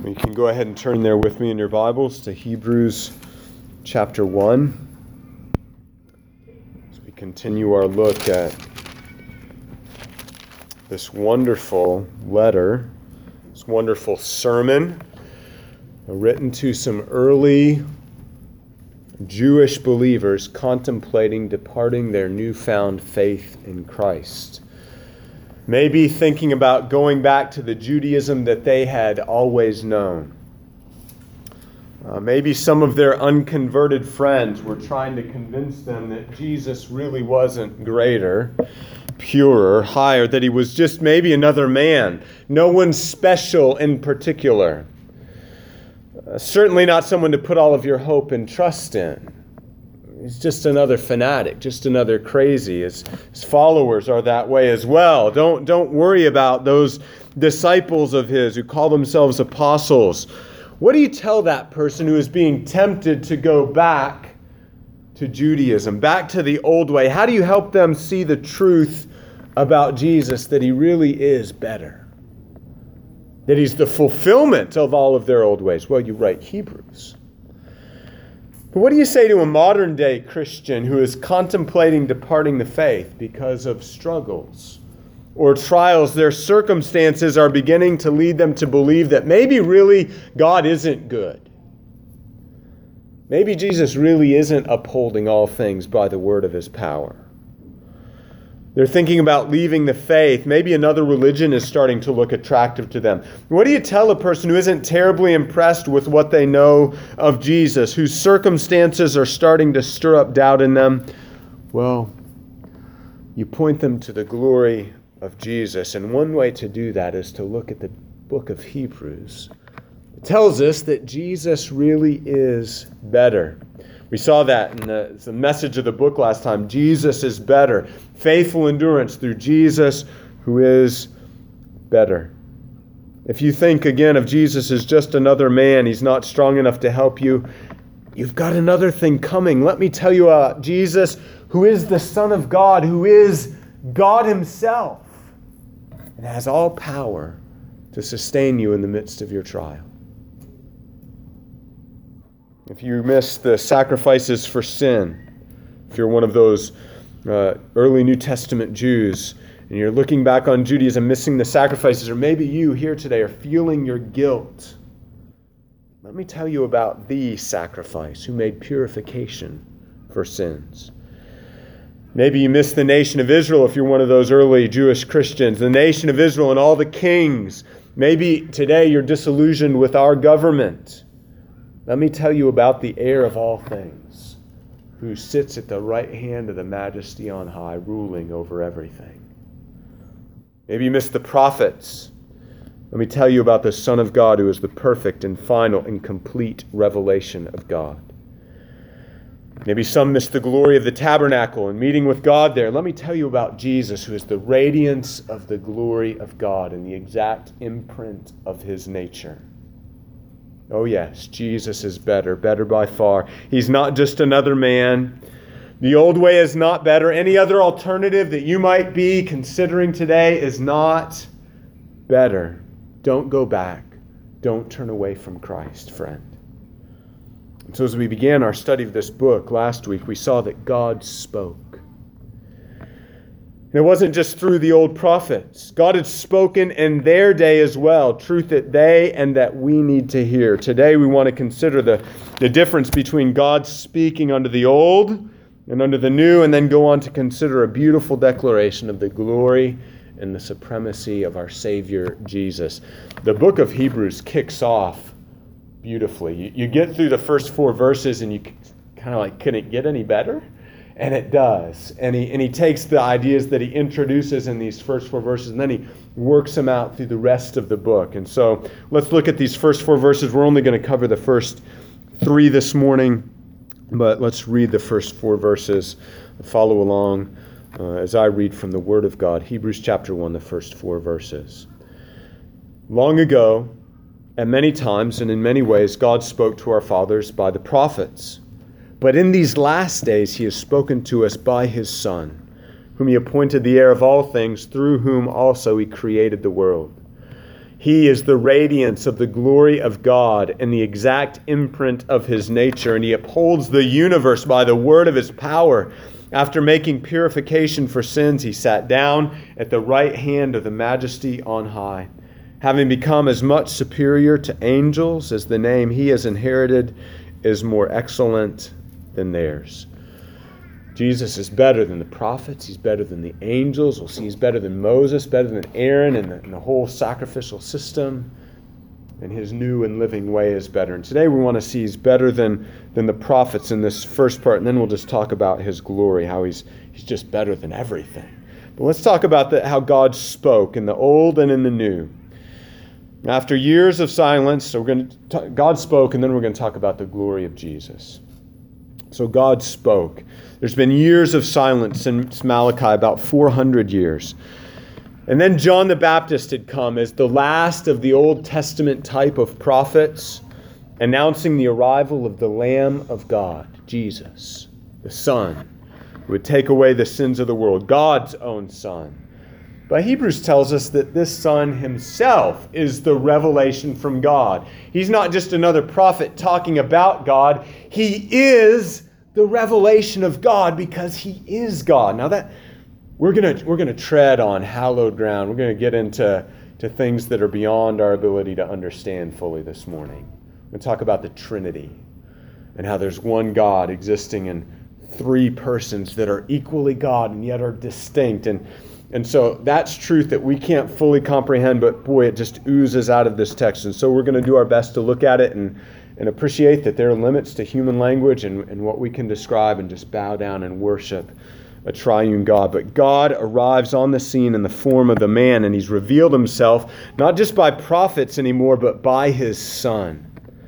You can go ahead and turn there with me in your Bibles to Hebrews chapter 1 as we continue our look at this wonderful letter, this wonderful sermon written to some early Jewish believers contemplating departing their newfound faith in Christ. Maybe thinking about going back to the Judaism that they had always known. Maybe some of their unconverted friends were trying to convince them that Jesus really wasn't greater, purer, higher, that he was just maybe another man, no one special in particular. Certainly not someone to put all of your hope and trust in. He's just another fanatic, just another crazy. His followers are that way as well. Don't worry about those disciples of his who call themselves apostles. What do you tell that person who is being tempted to go back to Judaism, back to the old way? How do you help them see the truth about Jesus, that he really is better? That he's the fulfillment of all of their old ways? Well, you write Hebrews. But what do you say to a modern day Christian who is contemplating departing the faith because of struggles or trials? Their circumstances are beginning to lead them to believe that maybe really God isn't good. Maybe Jesus really isn't upholding all things by the word of his power. They're thinking about leaving the faith. Maybe another religion is starting to look attractive to them. What do you tell a person who isn't terribly impressed with what they know of Jesus, whose circumstances are starting to stir up doubt in them? Well, you point them to the glory of Jesus. And one way to do that is to look at the book of Hebrews. It tells us that Jesus really is better. We saw that in the message of the book last time. Jesus is better. Faithful endurance through Jesus, who is better. If you think again of Jesus as just another man, he's not strong enough to help you, you've got another thing coming. Let me tell you about Jesus, who is the Son of God, who is God himself, and has all power to sustain you in the midst of your trial. If you miss the sacrifices for sin, if you're one of those early New Testament Jews, and you're looking back on Judaism, missing the sacrifices, or maybe you here today are feeling your guilt, let me tell you about the sacrifice who made purification for sins. Maybe you miss the nation of Israel if you're one of those early Jewish Christians, the nation of Israel and all the kings. Maybe today you're disillusioned with our government. Let me tell you about the heir of all things, who sits at the right hand of the majesty on high, ruling over everything. Maybe you missed the prophets. Let me tell you about the Son of God, who is the perfect and final and complete revelation of God. Maybe some missed the glory of the tabernacle and meeting with God there. Let me tell you about Jesus, who is the radiance of the glory of God and the exact imprint of his nature. Oh yes, Jesus is better by far. He's not just another man. The old way is not better. Any other alternative that you might be considering today is not better. Don't go back. Don't turn away from Christ, friend. And so as we began our study of this book last week, we saw that God spoke. And it wasn't just through the old prophets. God had spoken in their day as well, truth that they and that we need to hear. Today we want to consider the difference between God speaking under the old and under the new, and then go on to consider a beautiful declaration of the glory and the supremacy of our Savior Jesus. The book of Hebrews kicks off beautifully. You get through the first 4 verses and you kind of like, can it get any better? And it does. And he takes the ideas that he introduces in these first 4 verses, and then he works them out through the rest of the book. And so let's look at these first 4 verses. We're only going to cover the first 3 this morning, but let's read the first 4 verses. Follow along as I read from the Word of God. Hebrews chapter 1, the first 4 verses. Long ago, at many times and in many ways, God spoke to our fathers by the prophets. But in these last days he has spoken to us by his Son, whom he appointed the heir of all things, through whom also he created the world. He is the radiance of the glory of God and the exact imprint of his nature, and he upholds the universe by the word of his power. After making purification for sins, he sat down at the right hand of the Majesty on high. Having become as much superior to angels as the name he has inherited is more excellent than theirs. Jesus is better than the prophets. He's better than the angels. We'll see he's better than Moses, better than Aaron and the whole sacrificial system. And his new and living way is better. And today we want to see he's better than the prophets in this first part. And then we'll just talk about his glory, how he's just better than everything. But let's talk about how God spoke in the old and in the new. After years of silence, so God spoke, and then we're going to talk about the glory of Jesus. So God spoke. There's been years of silence since Malachi, about 400 years. And then John the Baptist had come as the last of the Old Testament type of prophets, announcing the arrival of the Lamb of God, Jesus, the Son, who would take away the sins of the world, God's own Son. But Hebrews tells us that this Son himself is the revelation from God. He's not just another prophet talking about God. He is the revelation of God because he is God. Now that we're gonna tread on hallowed ground. We're gonna get into things that are beyond our ability to understand fully this morning. We're gonna talk about the Trinity and how there's one God existing in three persons that are equally God and yet are distinct. And so that's truth that we can't fully comprehend, but boy, it just oozes out of this text. And so we're going to do our best to look at it and appreciate that there are limits to human language and what we can describe and just bow down and worship a triune God. But God arrives on the scene in the form of the man, and he's revealed himself not just by prophets anymore, but by his Son.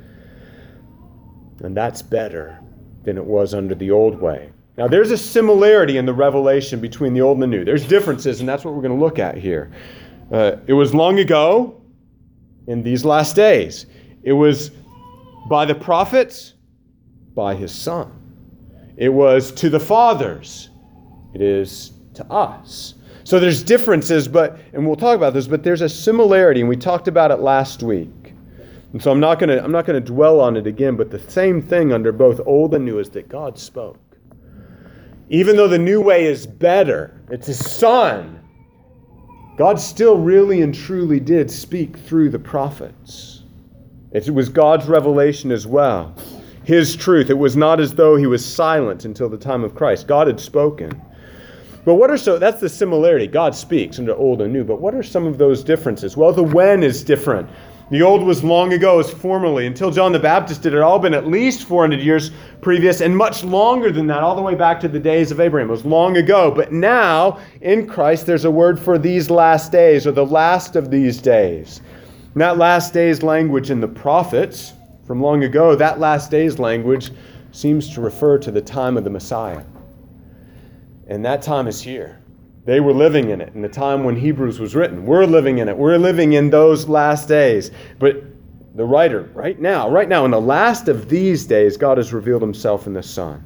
And that's better than it was under the old way. Now, there's a similarity in the revelation between the old and the new. There's differences, and that's what we're going to look at here. It was long ago, in these last days. It was by the prophets, by his Son. It was to the fathers. It is to us. So there's differences, and we'll talk about this, but there's a similarity, and we talked about it last week. And so I'm not going to dwell on it again, but the same thing under both old and new is that God spoke. Even though the new way is better, it's his Son, God still really and truly did speak through the prophets. It was God's revelation as well. His truth. It was not as though he was silent until the time of Christ. God had spoken. But that's the similarity. God speaks under old and new. But what are some of those differences? Well, the when is different. The old was long ago, as formerly. Until John the Baptist did it all been at least 400 years previous, and much longer than that, all the way back to the days of Abraham. It was long ago. But now, in Christ, there's a word for these last days, or the last of these days. And that last days language in the prophets, from long ago, that last days language seems to refer to the time of the Messiah. And that time is here. They were living in it in the time when Hebrews was written. We're living in it. We're living in those last days. But the writer, right now, in the last of these days, God has revealed himself in the Son.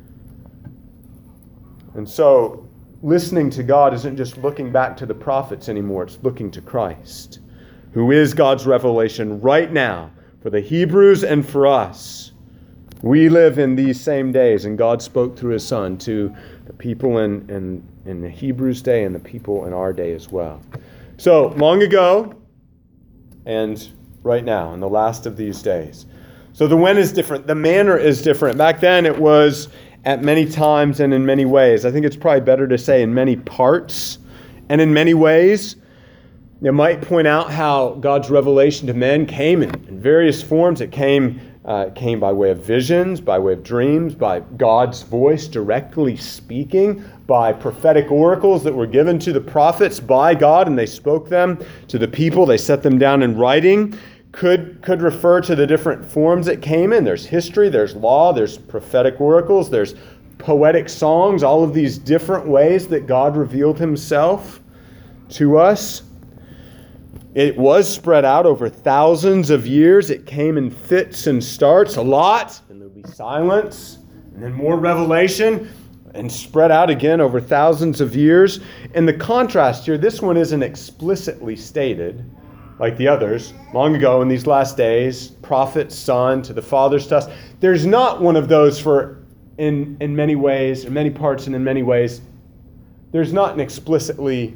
And so, listening to God isn't just looking back to the prophets anymore. It's looking to Christ, who is God's revelation right now for the Hebrews and for us. We live in these same days, and God spoke through his Son to the people in the Hebrews' day and the people in our day as well. So, long ago and right now, in the last of these days. So the when is different. The manner is different. Back then it was at many times and in many ways. I think it's probably better to say in many parts and in many ways. You might point out how God's revelation to men came in various forms. It came by way of visions, by way of dreams, by God's voice directly speaking, by prophetic oracles that were given to the prophets by God, and they spoke them to the people. They set them down in writing. Could refer to the different forms it came in. There's history, there's law, there's prophetic oracles, there's poetic songs, all of these different ways that God revealed himself to us. It was spread out over thousands of years. It came in fits and starts, a lot, and there'll be silence, and then more revelation, and spread out again over thousands of years. And the contrast here, this one isn't explicitly stated, like the others, long ago in these last days, prophet, son, to the Father's to us. There's not one of those for, in many ways, in many parts and in many ways, there's not an explicit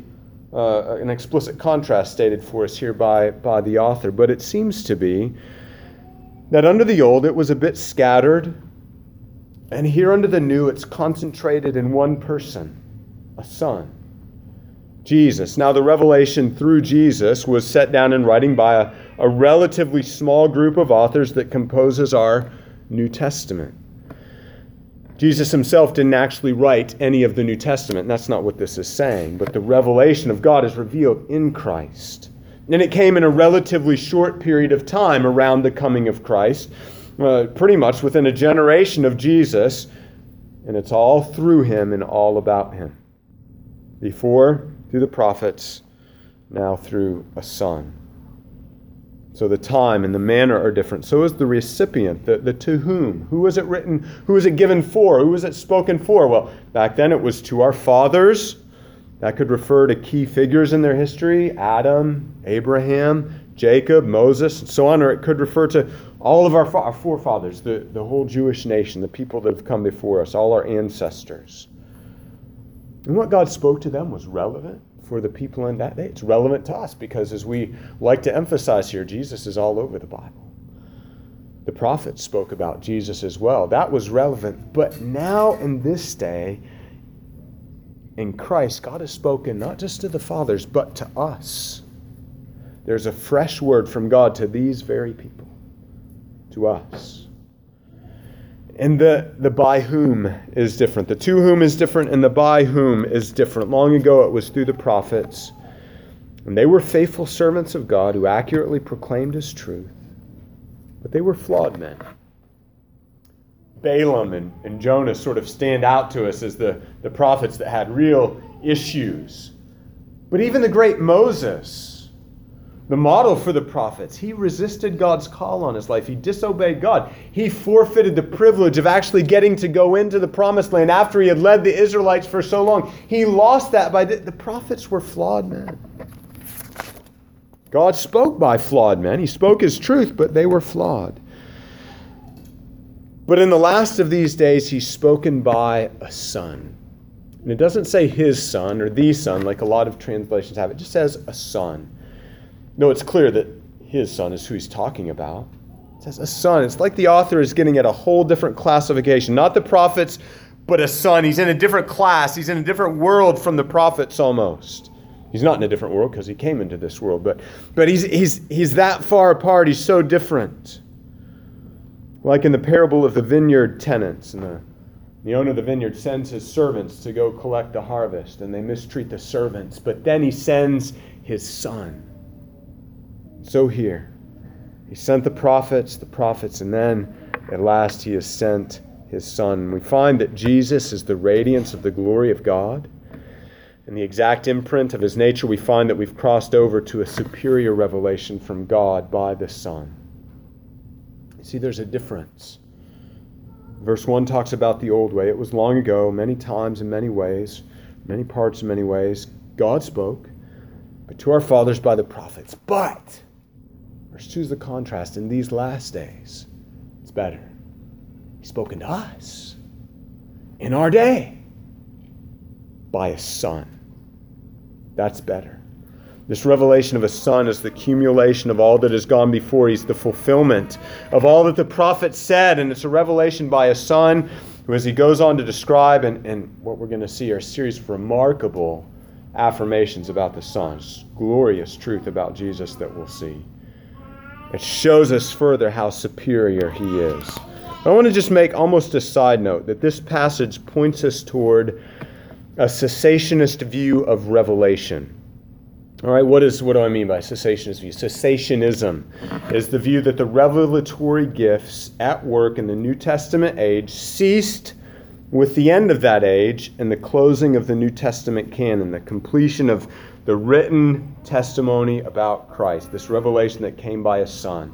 contrast stated for us here by the author, but it seems to be that under the old it was a bit scattered, and here under the new it's concentrated in one person, a son, Jesus. Now the revelation through Jesus was set down in writing by a relatively small group of authors that composes our New Testament. Jesus himself didn't actually write any of the New Testament. That's not what this is saying. But the revelation of God is revealed in Christ. And it came in a relatively short period of time around the coming of Christ, pretty much within a generation of Jesus. And it's all through him and all about him. Before, through the prophets, now through a son. So the time and the manner are different. So is the recipient, the to whom. Who was it written? Who was it given for? Who was it spoken for? Well, back then it was to our fathers. That could refer to key figures in their history, Adam, Abraham, Jacob, Moses, and so on. Or it could refer to all of our forefathers, the whole Jewish nation, the people that have come before us, all our ancestors. And what God spoke to them was relevant for the people in that day. It's relevant to us because, as we like to emphasize here, Jesus is all over the Bible. The prophets spoke about Jesus as well. That was relevant. But now in this day, in Christ, God has spoken not just to the fathers, but to us. There's a fresh word from God to these very people, to us. And the by whom is different. The to whom is different and the by whom is different. Long ago it was through the prophets. And they were faithful servants of God who accurately proclaimed his truth. But they were flawed men. Balaam and Jonah sort of stand out to us as the prophets that had real issues. But even the great Moses, the model for the prophets, he resisted God's call on his life. He disobeyed God. He forfeited the privilege of actually getting to go into the promised land after he had led the Israelites for so long. He lost that by the prophets were flawed men. God spoke by flawed men. He spoke his truth, but they were flawed. But in the last of these days, he's spoken by a son. And it doesn't say his son or the son like a lot of translations have. It just says a son. No, it's clear that his son is who he's talking about. It says a son. It's like the author is getting at a whole different classification. Not the prophets, but a son. He's in a different class. He's in a different world from the prophets almost. He's not in a different world because he came into this world. But he's that far apart. He's so different. Like in the parable of the vineyard tenants. And the owner of the vineyard sends his servants to go collect the harvest. And they mistreat the servants. But then he sends his son. So here, he sent the prophets, and then at last he has sent his son. We find that Jesus is the radiance of the glory of God. In the exact imprint of his nature, we find that we've crossed over to a superior revelation from God by the Son. You see, there's a difference. Verse 1 talks about the old way. It was long ago, many times in many ways, many parts in many ways. God spoke, but to our fathers by the prophets. But verse 2 is the contrast. In these last days, it's better. He's spoken to us in our day by a son. That's better. This revelation of a son is the accumulation of all that has gone before. He's the fulfillment of all that the prophet said, and it's a revelation by a son who, as he goes on to describe, and what we're going to see are a series of remarkable affirmations about the Son's glorious truth about Jesus that we'll see. It shows us further how superior he is. I want to just make almost a side note that this passage points us toward a cessationist view of revelation. All right, what do I mean by cessationist view? Cessationism is the view that the revelatory gifts at work in the New Testament age ceased with the end of that age and the closing of the New Testament canon, the completion of the written testimony about Christ, this revelation that came by a son.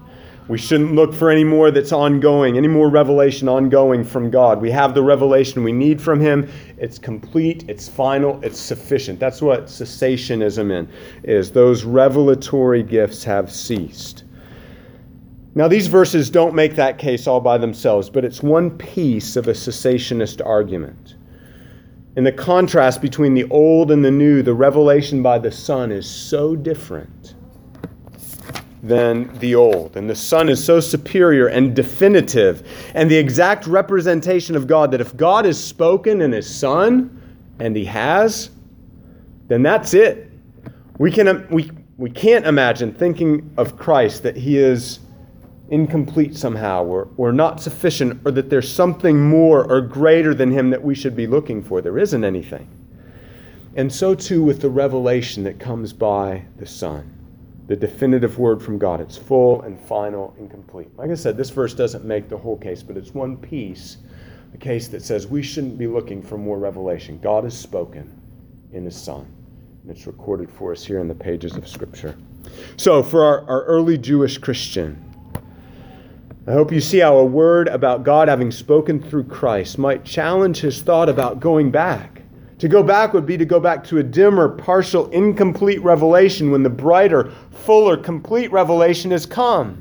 We shouldn't look for any more that's ongoing, any more revelation ongoing from God. We have the revelation we need from Him. It's complete, it's final, it's sufficient. That's what cessationism is. Those revelatory gifts have ceased. Now, these verses don't make that case all by themselves, but it's one piece of a cessationist argument. In the contrast between the old and the new, the revelation by the Son is so different than the old. And the Son is so superior and definitive and the exact representation of God that if God has spoken in His Son, and He has, then that's it. We can't imagine thinking of Christ that He is incomplete somehow or not sufficient, or that there's something more or greater than Him that we should be looking for. There isn't anything. And so too with the revelation that comes by the Son. The definitive word from God. It's full and final and complete. Like I said, this verse doesn't make the whole case, but it's one piece, a case that says we shouldn't be looking for more revelation. God has spoken in His Son. And it's recorded for us here in the pages of Scripture. So for our early Jewish Christian, I hope you see how a word about God having spoken through Christ might challenge his thought about going back. To go back would be to go back to a dimmer, partial, incomplete revelation when the brighter, fuller, complete revelation has come.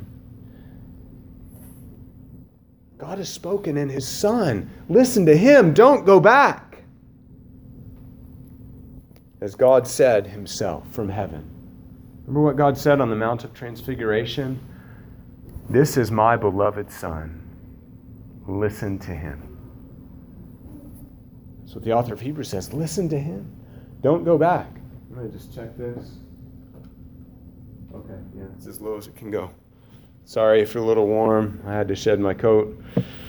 God has spoken in His Son. Listen to Him. Don't go back. As God said Himself from heaven. Remember what God said on the Mount of Transfiguration? This is my beloved Son. Listen to Him. That's what the author of Hebrews says. Listen to Him. Don't go back. I'm going to just check this. Okay, yeah, it's as low as it can go. Sorry if you're a little warm. I had to shed my coat.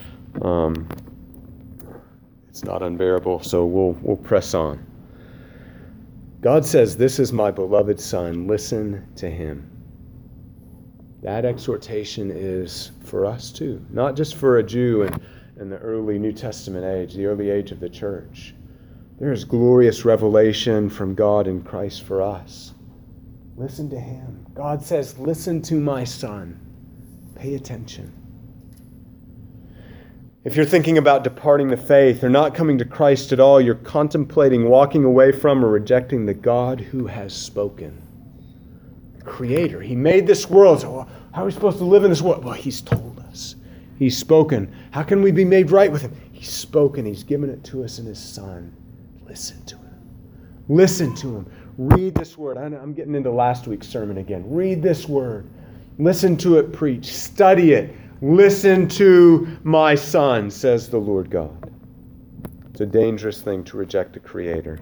It's not unbearable, so we'll press on. God says, this is my beloved Son. Listen to Him. That exhortation is for us too. Not just for a Jew in the early New Testament age, the early age of the church. There is glorious revelation from God in Christ for us. Listen to Him. God says, listen to my Son. Pay attention. If you're thinking about departing the faith or not coming to Christ at all, you're contemplating walking away from or rejecting the God who has spoken. The Creator. He made this world. So how are we supposed to live in this world? Well, He's told us. He's spoken. How can we be made right with Him? He's spoken. He's given it to us in His Son. Listen to Him. Listen to Him. Read this word. I'm getting into last week's sermon again. Read this word. Listen to it preached. Study it. Listen to my Son, says the Lord God. It's a dangerous thing to reject the Creator.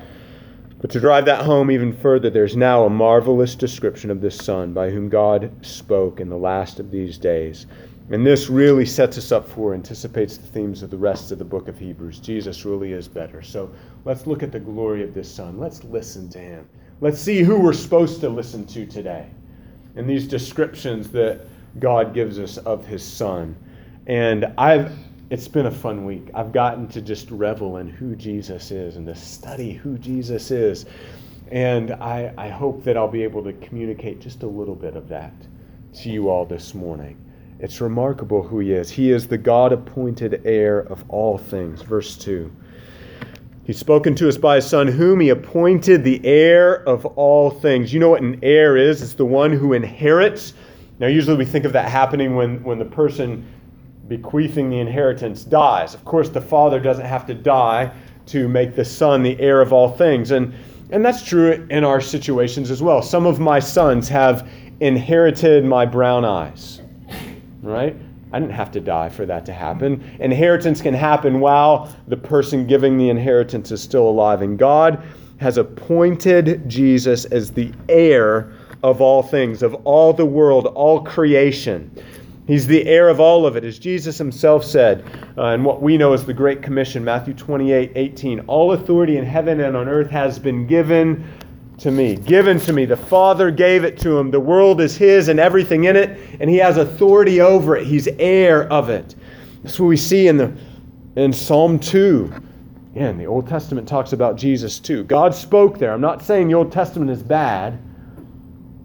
But to drive that home even further, there's now a marvelous description of this Son by whom God spoke in the last of these days. And this really sets us up for, anticipates the themes of the rest of the book of Hebrews. Jesus really is better. So let's look at the glory of this Son. Let's listen to Him. Let's see who we're supposed to listen to today in these descriptions that God gives us of His Son. And it's been a fun week. I've gotten to just revel in who Jesus is and to study who Jesus is. And I hope that I'll be able to communicate just a little bit of that to you all this morning. It's remarkable who He is. He is the God-appointed heir of all things. Verse 2. He's spoken to us by His Son, whom He appointed the heir of all things. You know what an heir is? It's the one who inherits. Now, usually we think of that happening when the person bequeathing the inheritance dies. Of course, the father doesn't have to die to make the son the heir of all things. And that's true in our situations as well. Some of my sons have inherited my brown eyes. Right? I didn't have to die for that to happen. Inheritance can happen while the person giving the inheritance is still alive. And God has appointed Jesus as the heir of all things, of all the world, all creation. He's the heir of all of it. As Jesus Himself said, in what we know as the Great Commission, Matthew 28:18, all authority in heaven and on earth has been given to me. Given to me. The Father gave it to Him. The world is His and everything in it, and He has authority over it. He's heir of it. That's what we see in Psalm 2. Again, the Old Testament talks about Jesus too. God spoke there. I'm not saying the Old Testament is bad.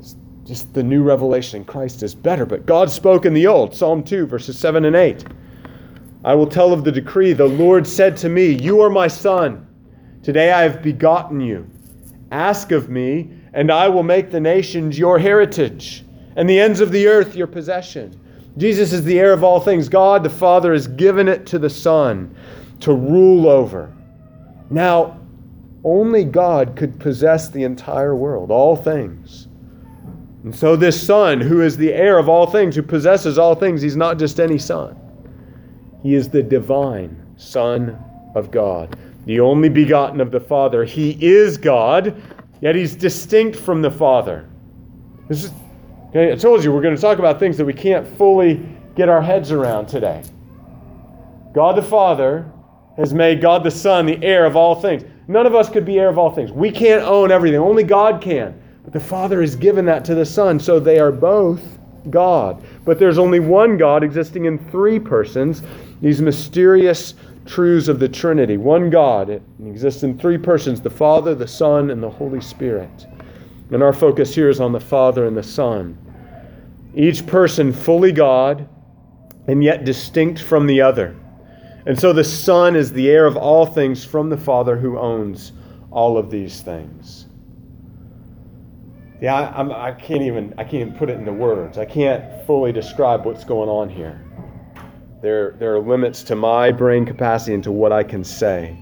Just the new revelation in Christ is better. But God spoke in the old, Psalm 2, verses 7 and 8. I will tell of the decree. The Lord said to me, you are my son. Today I have begotten you. Ask of me, and I will make the nations your heritage, and the ends of the earth your possession. Jesus is the heir of all things. God the Father has given it to the Son to rule over. Now, only God could possess the entire world, all things. And so this Son, who is the heir of all things, who possesses all things, he's not just any son. He is the divine Son of God, the only begotten of the Father. He is God, yet he's distinct from the Father. Okay, I told you we're going to talk about things that we can't fully get our heads around today. God the Father has made God the Son the heir of all things. None of us could be heir of all things. We can't own everything. Only God can. But the Father has given that to the Son, so they are both God. But there's only one God existing in three persons. These mysterious truths of the Trinity. One God. It exists in three persons, the Father, the Son, and the Holy Spirit. And our focus here is on the Father and the Son. Each person fully God, and yet distinct from the other. And so the Son is the heir of all things from the Father who owns all of these things. Yeah, I can't even put it into words. I can't fully describe what's going on here. There are limits to my brain capacity and to what I can say.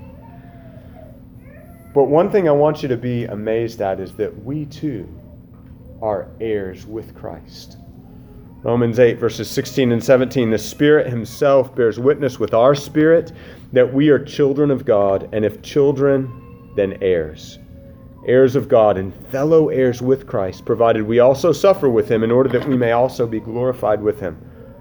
But one thing I want you to be amazed at is that we too are heirs with Christ. Romans 8, verses 16 and 17, the Spirit himself bears witness with our spirit that we are children of God, and if children, then heirs. Heirs of God and fellow heirs with Christ, provided we also suffer with him in order that we may also be glorified with him.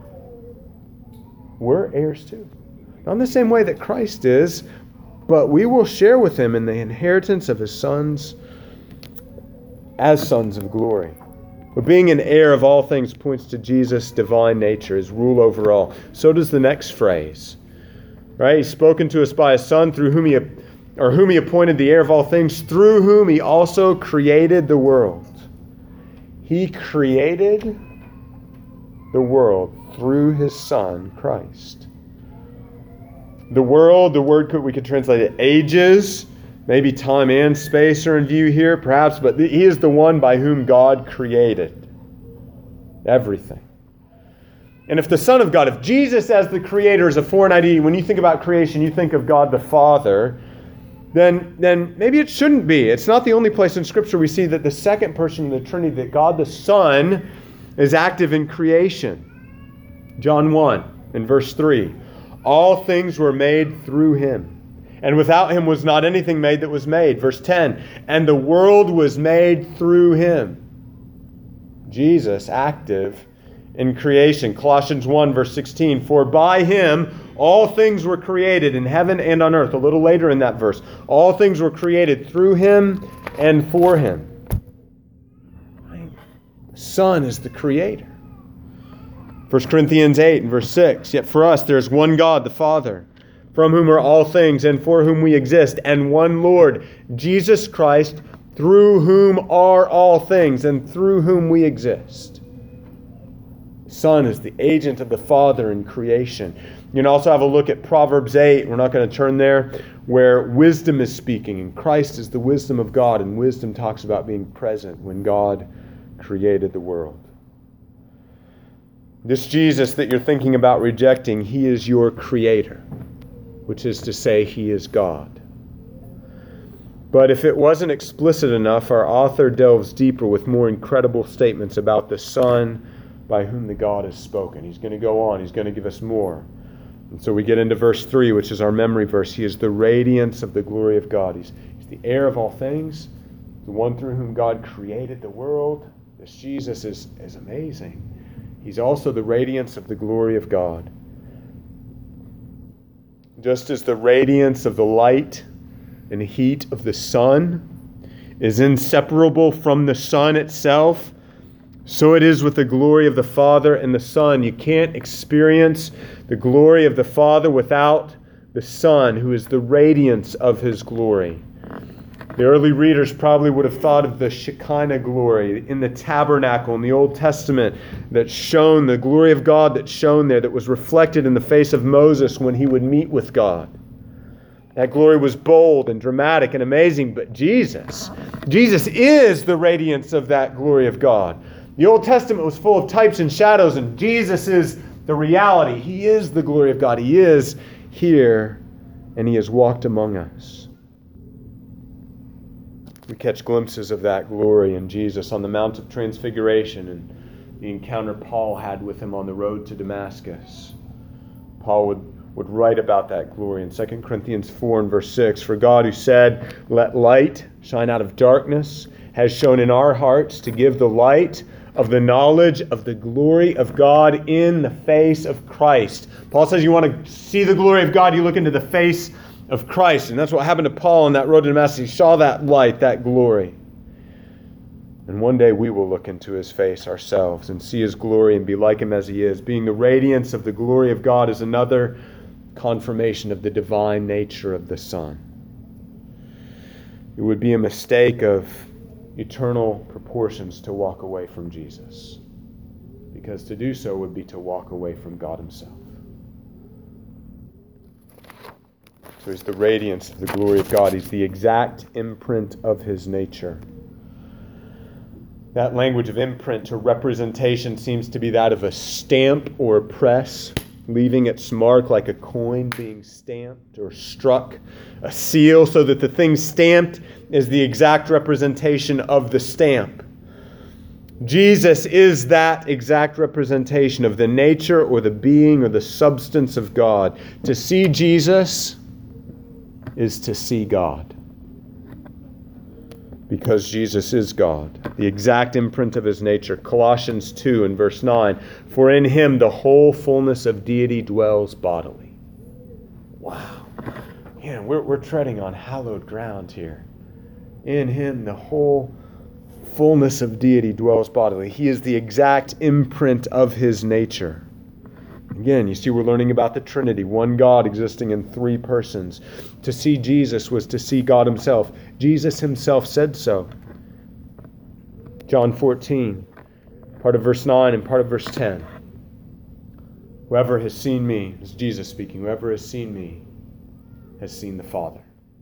We're heirs too. Not in the same way that Christ is, but we will share with him in the inheritance of his sons as sons of glory. But being an heir of all things points to Jesus' divine nature, his rule over all. So does the next phrase. Right? He's spoken to us by a Son through whom he appointed the heir of all things, through whom he also created the world. He created the world through his Son, Christ. The world, the word we could translate it ages, maybe time and space are in view here, perhaps, but he is the one by whom God created everything. And if the Son of God, if Jesus as the Creator is a foreign idea, when you think about creation, you think of God the Father, then maybe it shouldn't be. It's not the only place in Scripture we see that the second person of the Trinity, that God the Son, is active in creation. John 1 in verse 3. All things were made through him, and without him was not anything made that was made. Verse 10. And the world was made through him. Jesus active in creation. Colossians 1 verse 16. For by him all things were created in heaven and on earth. A little later in that verse. All things were created through him and for him. The Son is the Creator. 1 Corinthians 8 and verse 6. Yet for us there is one God, the Father, from whom are all things and for whom we exist, and one Lord, Jesus Christ, through whom are all things and through whom we exist. The Son is the agent of the Father in creation. You can also have a look at Proverbs 8. We're not going to turn there, where wisdom is speaking, and Christ is the wisdom of God, and wisdom talks about being present when God created the world. This Jesus that you're thinking about rejecting, he is your Creator, which is to say he is God. But if it wasn't explicit enough, our author delves deeper with more incredible statements about the Son by whom the God has spoken. He's going to go on. He's going to give us more. And so we get into verse 3, which is our memory verse. He is the radiance of the glory of God. He's the heir of all things, the one through whom God created the world. This Jesus is amazing. He's also the radiance of the glory of God. Just as the radiance of the light and heat of the sun is inseparable from the sun itself, so it is with the glory of the Father and the Son. You can't experience the glory of the Father without the Son, who is the radiance of his glory. The early readers probably would have thought of the Shekinah glory in the tabernacle in the Old Testament that shone, the glory of God that shone there, that was reflected in the face of Moses when he would meet with God. That glory was bold and dramatic and amazing, but Jesus is the radiance of that glory of God. The Old Testament was full of types and shadows, and Jesus is the reality. He is the glory of God. He is here, and He has walked among us. We catch glimpses of that glory in Jesus on the Mount of Transfiguration and the encounter Paul had with Him on the road to Damascus. Paul would write about that glory in 2 Corinthians 4 and verse 6. For God, who said, "Let light shine out of darkness," has shown in our hearts to give the light of the knowledge of the glory of God in the face of Christ. Paul says you want to see the glory of God, you look into the face of Christ. And that's what happened to Paul on that road to Damascus. He saw that light, that glory. And one day we will look into His face ourselves and see His glory and be like Him as He is. Being the radiance of the glory of God is another confirmation of the divine nature of the Son. It would be a mistake of eternal proportions to walk away from Jesus, because to do so would be to walk away from God Himself. So He's the radiance of the glory of God. He's the exact imprint of His nature. That language of imprint or representation seems to be that of a stamp or a press, leaving its mark like a coin being stamped or struck, a seal, so that the thing stamped is the exact representation of the stamp. Jesus is that exact representation of the nature or the being or the substance of God. To see Jesus is to see God, because Jesus is God, the exact imprint of His nature. Colossians 2 and verse 9, for in Him the whole fullness of deity dwells bodily. Wow. Man, we're treading on hallowed ground here. In Him the whole fullness of deity dwells bodily. He is the exact imprint of His nature. Again, you see, we're learning about the Trinity, one God existing in three persons. To see Jesus was to see God Himself. Jesus Himself said so. John 14, part of verse 9 and part of verse 10. Whoever has seen me, this is Jesus speaking, whoever has seen me has seen the Father.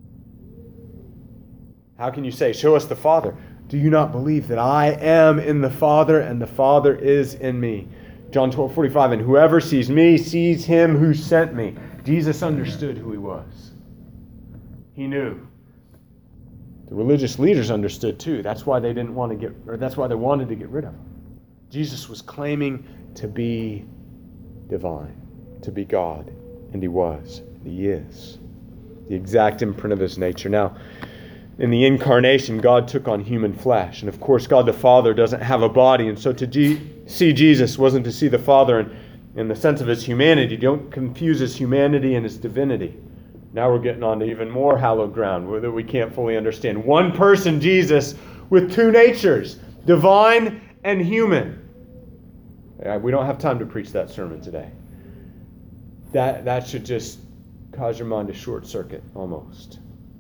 How can you say, show us the Father? Do you not believe that I am in the Father and the Father is in me? John 12:45, and whoever sees me sees Him who sent me. Jesus understood who He was. He knew. The religious leaders understood too. That's why they wanted to get rid of Him. Jesus was claiming to be divine, to be God, and He was, and He is. The exact imprint of His nature. Now, in the incarnation, God took on human flesh. And of course, God the Father doesn't have a body. And so to see Jesus wasn't to see the Father in the sense of His humanity. Don't confuse His humanity and His divinity. Now we're getting on to even more hallowed ground that we can't fully understand. One person, Jesus, with two natures, divine and human. We don't have time to preach that sermon today. That should just cause your mind to short circuit almost.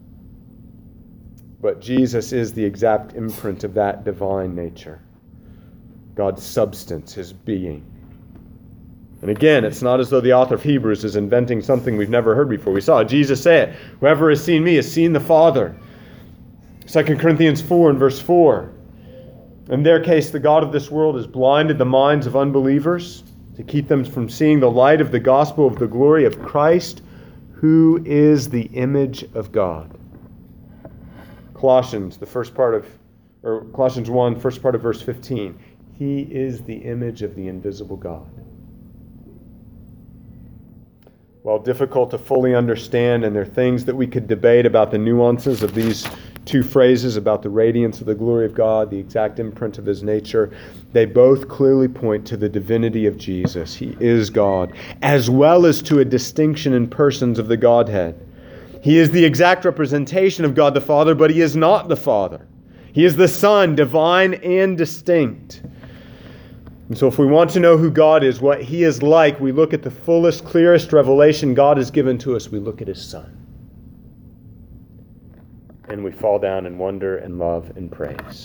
But Jesus is the exact imprint of that divine nature. God's substance, His being. And again, it's not as though the author of Hebrews is inventing something we've never heard before. We saw Jesus say it. Whoever has seen me has seen the Father. 2 Corinthians 4 and verse 4. In their case, the God of this world has blinded the minds of unbelievers to keep them from seeing the light of the gospel of the glory of Christ, who is the image of God. Colossians 1, first part of verse 15. He is the image of the invisible God. While difficult to fully understand, and there are things that we could debate about the nuances of these two phrases about the radiance of the glory of God, the exact imprint of His nature, they both clearly point to the divinity of Jesus. He is God, as well as to a distinction in persons of the Godhead. He is the exact representation of God the Father, but He is not the Father. He is the Son, divine and distinct. And so if we want to know who God is, what He is like, we look at the fullest, clearest revelation God has given to us. We look at His Son. and we fall down in wonder and love and praise.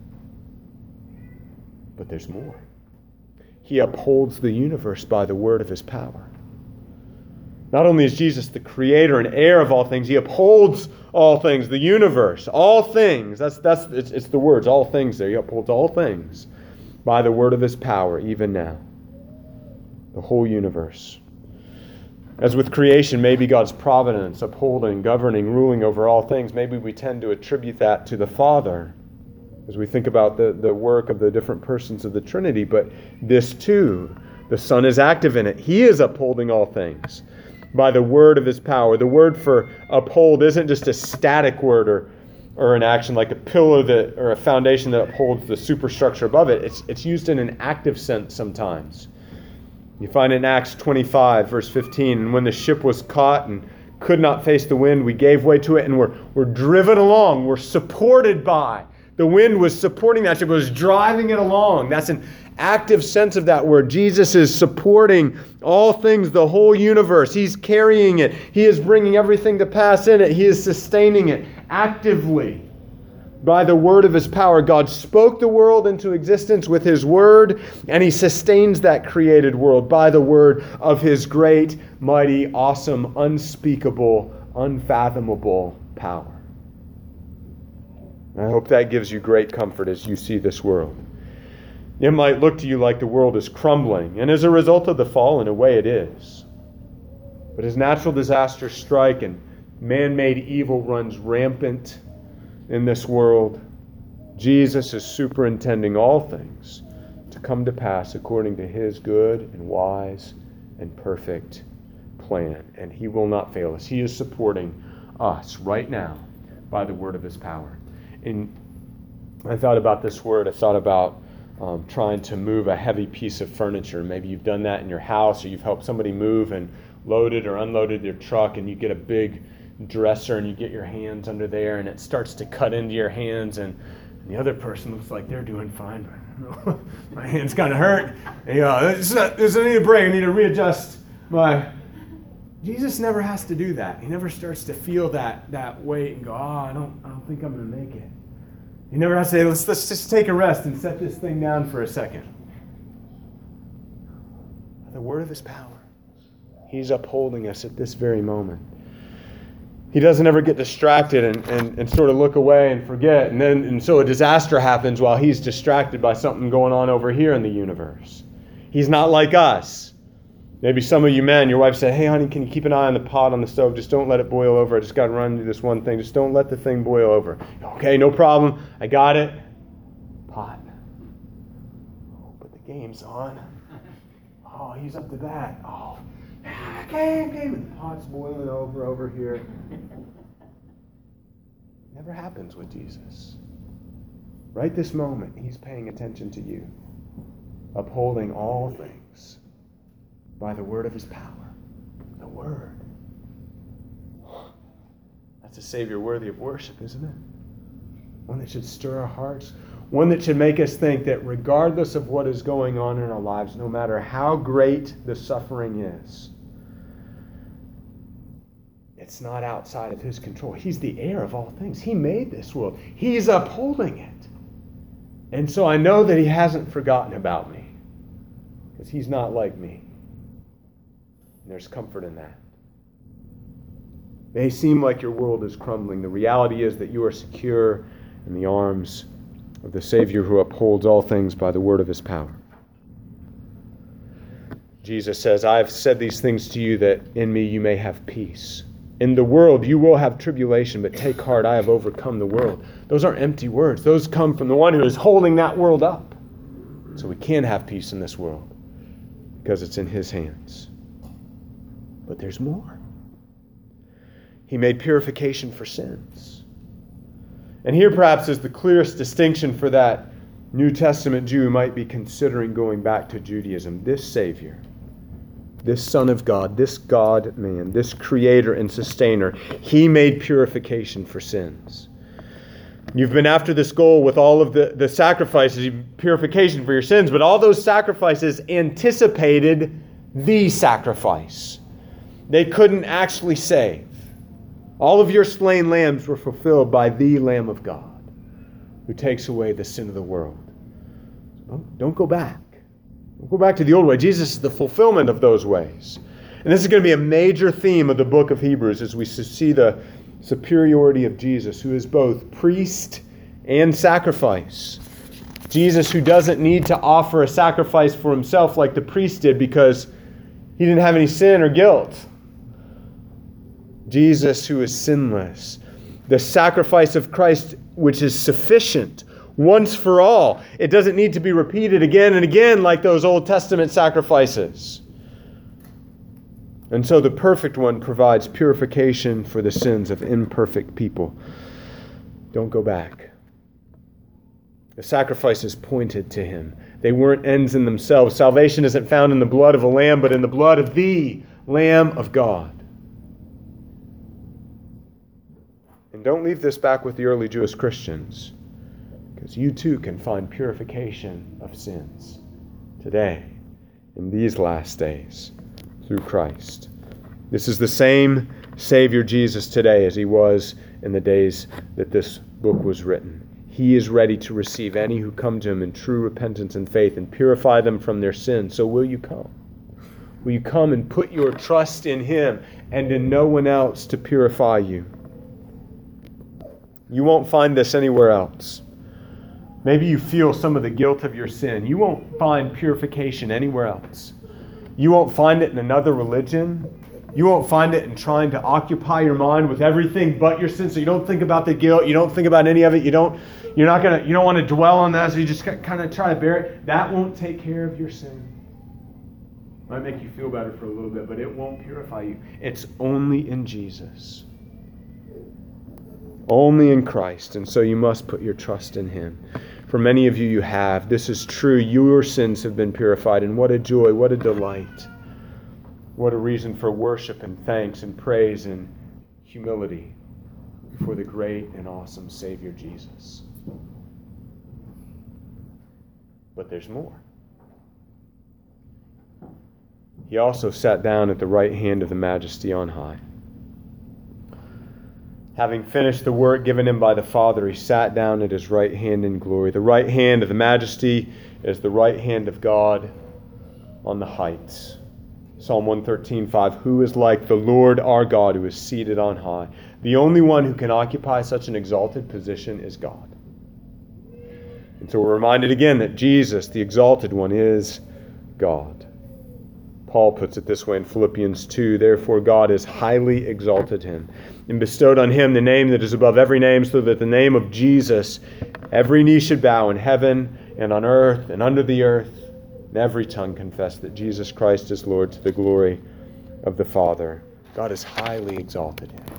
But there's more. He upholds the universe by the word of his power. Not only is Jesus the creator and heir of all things, he upholds all things, the universe, all things. It's the words, all things there. He upholds all things by the word of his power, even now. The whole universe. As with creation, maybe God's providence, upholding, governing, ruling over all things, maybe we tend to attribute that to the Father as we think about the work of the different persons of the Trinity. But this too, the Son is active in it. He is upholding all things by the word of his power. The word for uphold isn't just a static word or an action like a pillar or a foundation that upholds the superstructure above it. It's used in an active sense sometimes. You find in Acts 25, verse 15, and when the ship was caught and could not face the wind, we gave way to it and we're driven along. We're supported by. The wind was supporting that ship. It was driving it along. That's an active sense of that word. Jesus is supporting all things, the whole universe. He's carrying it. He is bringing everything to pass in it. He is sustaining it actively by the word of his power. God spoke the world into existence with his word, and he sustains that created world by the word of his great, mighty, awesome, unspeakable, unfathomable power. I hope that gives you great comfort as you see this world. It might look to you like the world is crumbling, and as a result of the fall, in a way it is. But as natural disasters strike and man-made evil runs rampant in this world, Jesus is superintending all things to come to pass according to his good and wise and perfect plan. And he will not fail us. He is supporting us right now by the word of his power. And I thought about this word. I thought about trying to move a heavy piece of furniture. Maybe you've done that in your house, or you've helped somebody move and loaded or unloaded their truck, and you get a big dresser and you get your hands under there and it starts to cut into your hands, and the other person looks like they're doing fine, but my hand's kind of hurt. And you go, I need a break. I need to readjust my... Jesus never has to do that. He never starts to feel that weight and go, I don't think I'm going to make it. He never has to say, let's just take a rest and set this thing down for a second. The word of his power. He's upholding us at this very moment. He doesn't ever get distracted and sort of look away and forget. And so a disaster happens while he's distracted by something going on over here in the universe. He's not like us. Maybe some of you men, your wife said, hey, honey, can you keep an eye on the pot on the stove? Just don't let it boil over. I just got to run and do this one thing. Just don't let the thing boil over. Okay, no problem. I got it. Pot. Oh, but the game's on. Oh, he's up to that. Oh, okay. The pot's boiling over here. Never happens with Jesus. Right this moment, he's paying attention to you, upholding all things by the word of his power. The word. That's a Savior worthy of worship, isn't it? One that should stir our hearts. One that should make us think that regardless of what is going on in our lives, no matter how great the suffering is, it's not outside of his control. He's the heir of all things. He made this world. He's upholding it. And so I know that he hasn't forgotten about me, because he's not like me. And there's comfort in that. It may seem like your world is crumbling. The reality is that you are secure in the arms of the Savior who upholds all things by the word of his power. Jesus says, I have said these things to you that in me you may have peace. In the world you will have tribulation, but take heart, I have overcome the world. Those aren't empty words. Those come from the one who is holding that world up. So we can have peace in this world because it's in his hands. But there's more. He made purification for sins. And here perhaps is the clearest distinction for that New Testament Jew who might be considering going back to Judaism. This Savior, this Son of God, this God-man, this Creator and Sustainer, he made purification for sins. You've been after this goal with all of the sacrifices, purification for your sins, but all those sacrifices anticipated the sacrifice. They couldn't actually save. All of your slain lambs were fulfilled by the Lamb of God, who takes away the sin of the world. Don't go back. Don't go back to the old way. Jesus is the fulfillment of those ways. And this is going to be a major theme of the book of Hebrews as we see the superiority of Jesus, who is both priest and sacrifice. Jesus, who doesn't need to offer a sacrifice for himself like the priest did because he didn't have any sin or guilt. Jesus, who is sinless. The sacrifice of Christ, which is sufficient once for all. It doesn't need to be repeated again and again like those Old Testament sacrifices. And so the perfect one provides purification for the sins of imperfect people. Don't go back. The sacrifices pointed to him. They weren't ends in themselves. Salvation isn't found in the blood of a lamb, but in the blood of the Lamb of God. And don't leave this back with the early Jewish Christians, because you too can find purification of sins today, in these last days, through Christ. This is the same Savior Jesus today as he was in the days that this book was written. He is ready to receive any who come to him in true repentance and faith and purify them from their sins. So will you come? Will you come and put your trust in him and in no one else to purify you? You won't find this anywhere else. Maybe you feel some of the guilt of your sin. You won't find purification anywhere else. You won't find it in another religion. You won't find it in trying to occupy your mind with everything but your sin. So you don't think about the guilt. You don't think about any of it. You don't want to dwell on that. So you just kind of try to bear it. That won't take care of your sin. It might make you feel better for a little bit, but it won't purify you. It's only in Jesus. Only in Christ. And so you must put your trust in him. For many of you, you have. This is true. Your sins have been purified. And what a joy, what a delight. What a reason for worship and thanks and praise and humility before the great and awesome Savior Jesus. But there's more. He also sat down at the right hand of the Majesty on high. Having finished the work given him by the Father, he sat down at his right hand in glory. The right hand of the Majesty is the right hand of God on the heights. Psalm 113:5, who is like the Lord our God who is seated on high? The only one who can occupy such an exalted position is God. And so we're reminded again that Jesus, the exalted one, is God. Paul puts it this way in Philippians 2, therefore God has highly exalted him and bestowed on him the name that is above every name, so that the name of Jesus every knee should bow in heaven and on earth and under the earth, and every tongue confess that Jesus Christ is Lord, to the glory of the Father. God has highly exalted him.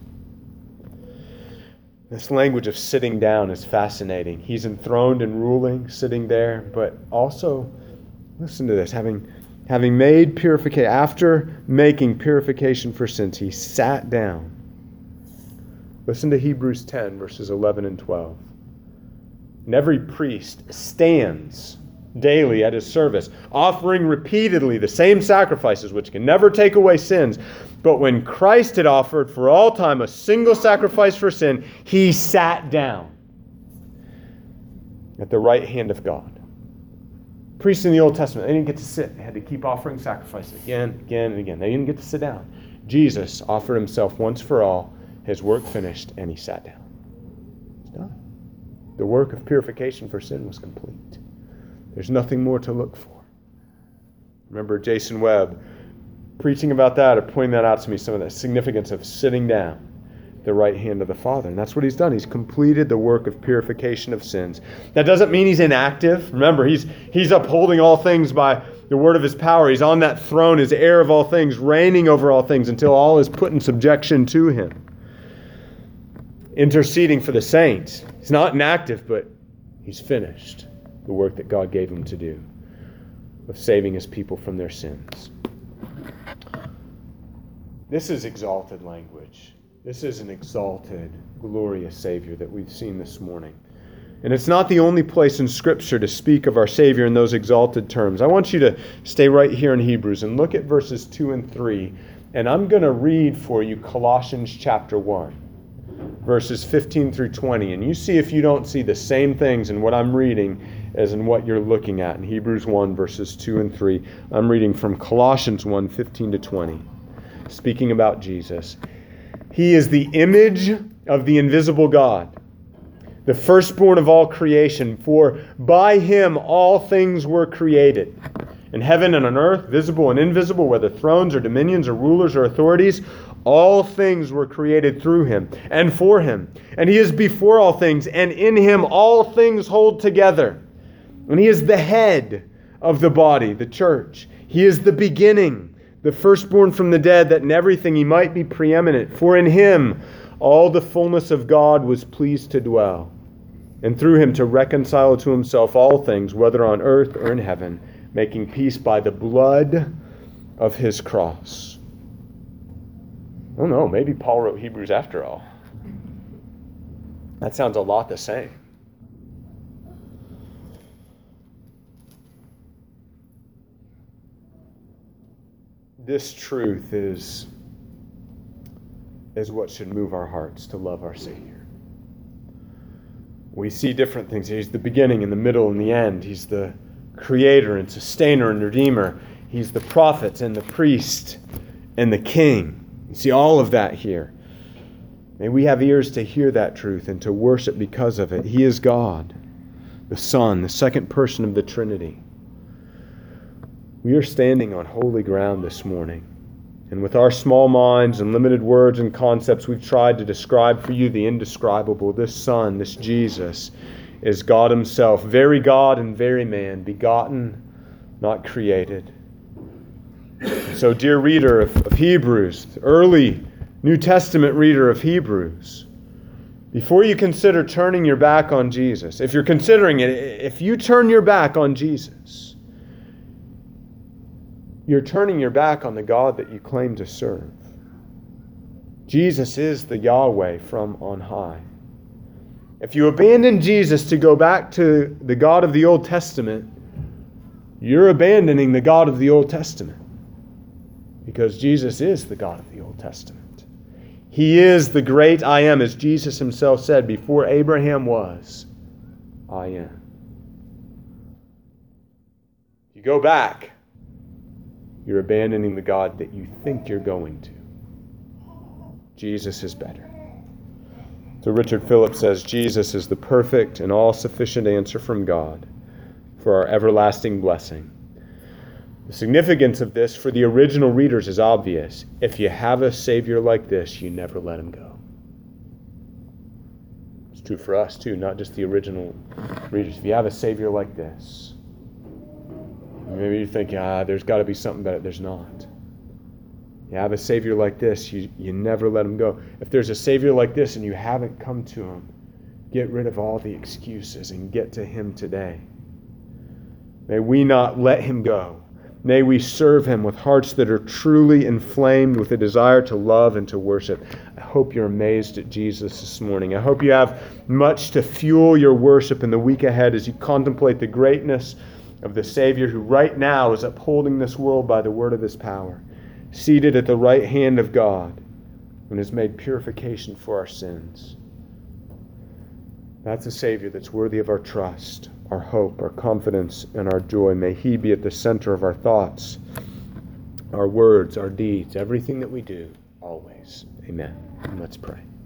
This language of sitting down is fascinating. He's enthroned and ruling, sitting there, but also, listen to this, having made purification, after making purification for sins, he sat down. Listen to Hebrews 10, verses 11 and 12. And every priest stands daily at his service, offering repeatedly the same sacrifices which can never take away sins. But when Christ had offered for all time a single sacrifice for sin, he sat down at the right hand of God. Priests in the Old Testament, they didn't get to sit. They had to keep offering sacrifices again, again, and again. They didn't get to sit down. Jesus offered himself once for all, his work finished, and he sat down. It's done. The work of purification for sin was complete. There's nothing more to look for. Remember Jason Webb preaching about that or pointing that out to me, some of the significance of sitting down at the right hand of the Father. And that's what he's done. He's completed the work of purification of sins. That doesn't mean he's inactive. Remember, he's upholding all things by the word of his power. He's on that throne as heir of all things, reigning over all things until all is put in subjection to him. Interceding for the saints. He's not inactive, but he's finished the work that God gave him to do of saving his people from their sins. This is exalted language. This is an exalted, glorious Savior that we've seen this morning. And it's not the only place in Scripture to speak of our Savior in those exalted terms. I want you to stay right here in Hebrews and look at verses 2 and 3 And I'm going to read for you Colossians chapter 1, verses 15 through 20. And you see if you don't see the same things in what I'm reading as in what you're looking at in Hebrews 1, verses 2 and 3. I'm reading from Colossians 1, 15 to 20, speaking about Jesus. He is the image of the invisible God, the firstborn of all creation. For by him all things were created, in heaven and on earth, visible and invisible, whether thrones or dominions or rulers or authorities. All things were created through him and for him. And he is before all things, and in him all things hold together. And he is the head of the body, the church. He is the beginning, the firstborn from the dead, that in everything he might be preeminent. For in him all the fullness of God was pleased to dwell, and through him to reconcile to himself all things, whether on earth or in heaven, making peace by the blood of his cross. I don't know, maybe Paul wrote Hebrews after all. That sounds a lot the same. This truth is what should move our hearts to love our Savior. We see different things. He's the beginning and the middle and the end. He's the creator and sustainer and redeemer. He's the prophet and the priest and the king. You see all of that here. May we have ears to hear that truth and to worship because of it. He is God, the Son, the second person of the Trinity. We are standing on holy ground this morning. And with our small minds and limited words and concepts, we've tried to describe for you the indescribable. This Son, this Jesus, is God himself, very God and very man, begotten, not created. So, dear reader of Hebrews, early New Testament reader of Hebrews, before you consider turning your back on Jesus, if you're considering it, if you turn your back on Jesus, you're turning your back on the God that you claim to serve. Jesus is the Yahweh from on high. If you abandon Jesus to go back to the God of the Old Testament, you're abandoning the God of the Old Testament. Because Jesus is the God of the Old Testament. He is the great I am, as Jesus himself said, before Abraham was, I am. If you go back, you're abandoning the God that you think you're going to. Jesus is better. So Richard Phillips says, Jesus is the perfect and all-sufficient answer from God for our everlasting blessing. The significance of this for the original readers is obvious. If you have a Savior like this, you never let him go. It's true for us too, not just the original readers. If you have a Savior like this, maybe you think, there's got to be something better. There's not. You have a Savior like this, you never let him go. If there's a Savior like this and you haven't come to him, get rid of all the excuses and get to him today. May we not let him go. May we serve him with hearts that are truly inflamed with a desire to love and to worship. I hope you're amazed at Jesus this morning. I hope you have much to fuel your worship in the week ahead as you contemplate the greatness of the Savior who right now is upholding this world by the word of his power, seated at the right hand of God, and has made purification for our sins. That's a Savior that's worthy of our trust, our hope, our confidence, and our joy. May he be at the center of our thoughts, our words, our deeds, everything that we do, always. Amen. And let's pray.